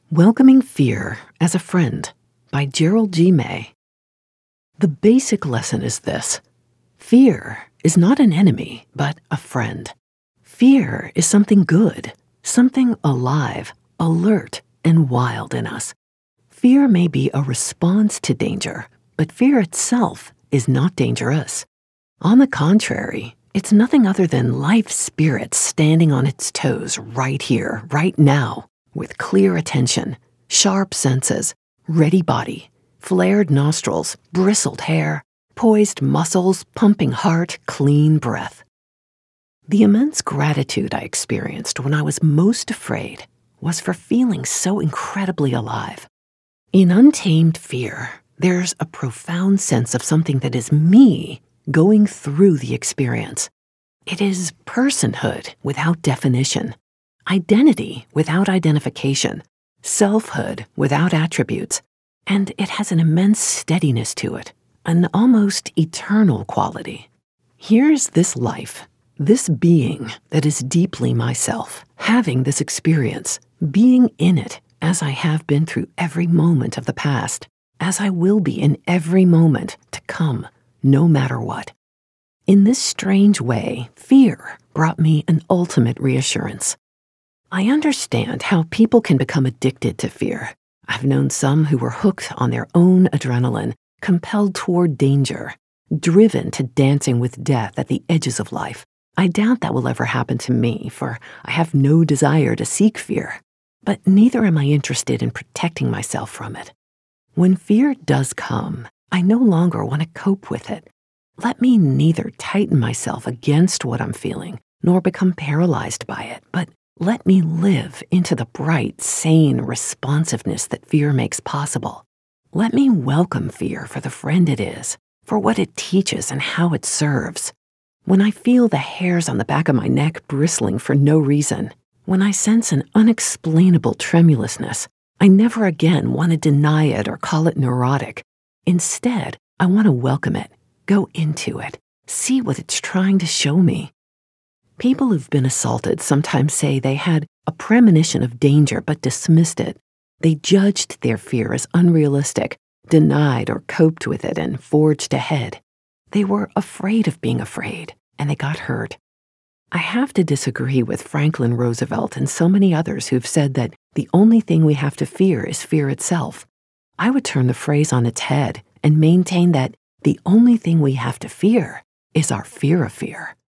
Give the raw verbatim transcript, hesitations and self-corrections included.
Welcoming Fear as a Friend by Gerald G. May. The basic lesson is this: fear is not an enemy, but a friend. Fear is something good, something alive, alert, and wild in us. Fear may be a response to danger, but fear itself is not dangerous. On the contrary, it's nothing other than life's spirit standing on its toes right here, right now, with clear attention, sharp senses, ready body, flared nostrils, bristled hair, poised muscles, pumping heart, clean breath. The immense gratitude I experienced when I was most afraid was for feeling so incredibly alive. In untamed fear, there's a profound sense of something that is me going through the experience. It is personhood without definition, identity without identification, selfhood without attributes, and it has an immense steadiness to it, an almost eternal quality. Here's this life, this being that is deeply myself, having this experience, being in it as I have been through every moment of the past, as I will be in every moment to come, no matter what. In this strange way, fear brought me an ultimate reassurance. I understand how people can become addicted to fear. I've known some who were hooked on their own adrenaline, compelled toward danger, driven to dancing with death at the edges of life. I doubt that will ever happen to me, for I have no desire to seek fear. But neither am I interested in protecting myself from it. When fear does come, I no longer want to cope with it. Let me neither tighten myself against what I'm feeling, nor become paralyzed by it, but let me live into the bright, sane responsiveness that fear makes possible. Let me welcome fear for the friend it is, for what it teaches and how it serves. When I feel the hairs on the back of my neck bristling for no reason, when I sense an unexplainable tremulousness, I never again want to deny it or call it neurotic. Instead, I want to welcome it, go into it, see what it's trying to show me. People who've been assaulted sometimes say they had a premonition of danger but dismissed it. They judged their fear as unrealistic, denied or coped with it, and forged ahead. They were afraid of being afraid, and they got hurt. I have to disagree with Franklin Roosevelt and so many others who've said that the only thing we have to fear is fear itself. I would turn the phrase on its head and maintain that the only thing we have to fear is our fear of fear.